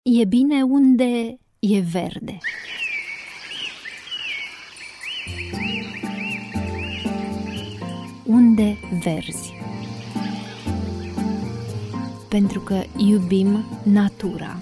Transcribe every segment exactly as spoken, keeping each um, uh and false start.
E bine unde e verde. Unde verzi. Pentru că iubim natura.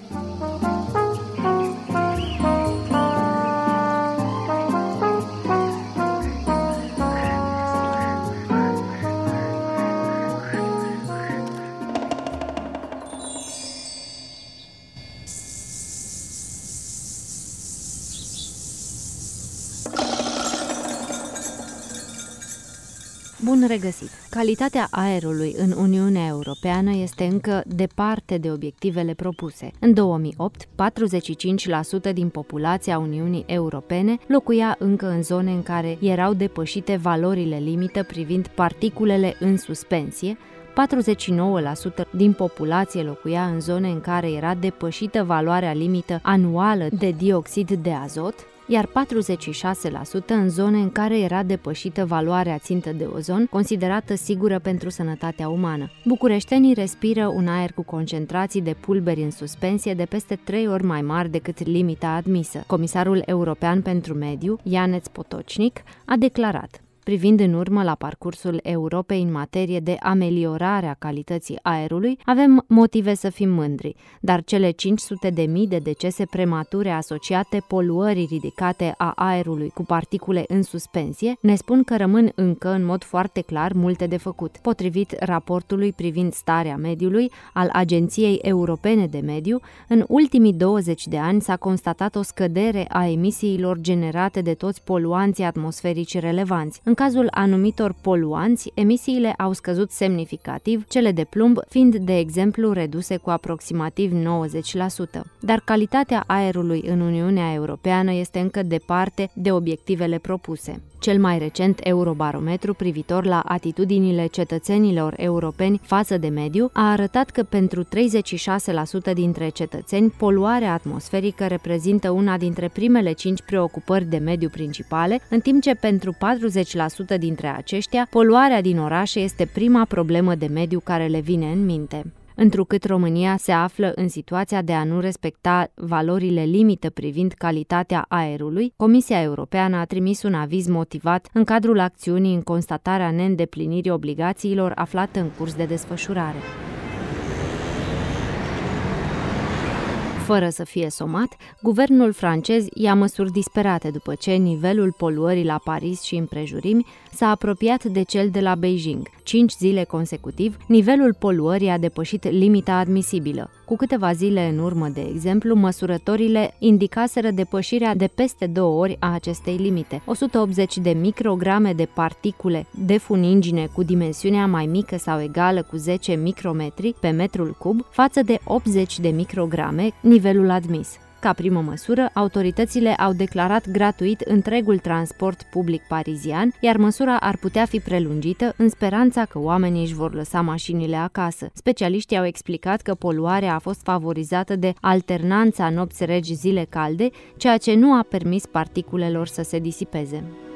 Bun regăsit! Calitatea aerului în Uniunea Europeană este încă departe de obiectivele propuse. În două mii opt, patruzeci și cinci la sută din populația Uniunii Europene locuia încă în zone în care erau depășite valorile limită privind particulele în suspensie, patruzeci și nouă la sută din populație locuia în zone în care era depășită valoarea limită anuală de dioxid de azot, iar patruzeci și șase la sută în zone în care era depășită valoarea țintă de ozon, considerată sigură pentru sănătatea umană. Bucureștenii respiră un aer cu concentrații de pulberi în suspensie de peste trei ori mai mari decât limita admisă. Comisarul european pentru mediu, Janez Potočnik, a declarat: privind în urmă la parcursul Europei în materie de ameliorare a calității aerului, avem motive să fim mândri, dar cele cinci sute de mii de decese premature asociate poluării ridicate a aerului cu particule în suspensie ne spun că rămân încă în mod foarte clar multe de făcut. Potrivit raportului privind starea mediului al Agenției Europene de Mediu, în ultimii douăzeci de ani s-a constatat o scădere a emisiilor generate de toți poluanții atmosferici relevanți. În cazul anumitor poluanți, emisiile au scăzut semnificativ, cele de plumb fiind, de exemplu, reduse cu aproximativ nouăzeci la sută. Dar calitatea aerului în Uniunea Europeană este încă departe de obiectivele propuse. Cel mai recent Eurobarometru privitor la atitudinile cetățenilor europeni față de mediu a arătat că pentru treizeci și șase la sută dintre cetățeni, poluarea atmosferică reprezintă una dintre primele cinci preocupări de mediu principale, în timp ce pentru patruzeci la sută dintre aceștia, poluarea din orașe este prima problemă de mediu care le vine în minte. Întrucât România se află în situația de a nu respecta valorile limită privind calitatea aerului, Comisia Europeană a trimis un aviz motivat în cadrul acțiunii în constatarea neîndeplinirii obligațiilor aflată în curs de desfășurare. Fără să fie somat, guvernul francez ia măsuri disperate după ce nivelul poluării la Paris și împrejurimi s-a apropiat de cel de la Beijing. Cinci zile consecutiv, nivelul poluării a depășit limita admisibilă. Cu câteva zile în urmă, de exemplu, măsurătorile indicaseră depășirea de peste două ori a acestei limite. o sută optzeci de micrograme de particule de funingine cu dimensiunea mai mică sau egală cu zece micrometri pe metrul cub, față de optzeci de micrograme, nivelul admis. Ca primă măsură, autoritățile au declarat gratuit întregul transport public parizian, iar măsura ar putea fi prelungită în speranța că oamenii își vor lăsa mașinile acasă. Specialiștii au explicat că poluarea a fost favorizată de alternanța nopți regi zile calde, ceea ce nu a permis particulelor să se disipeze.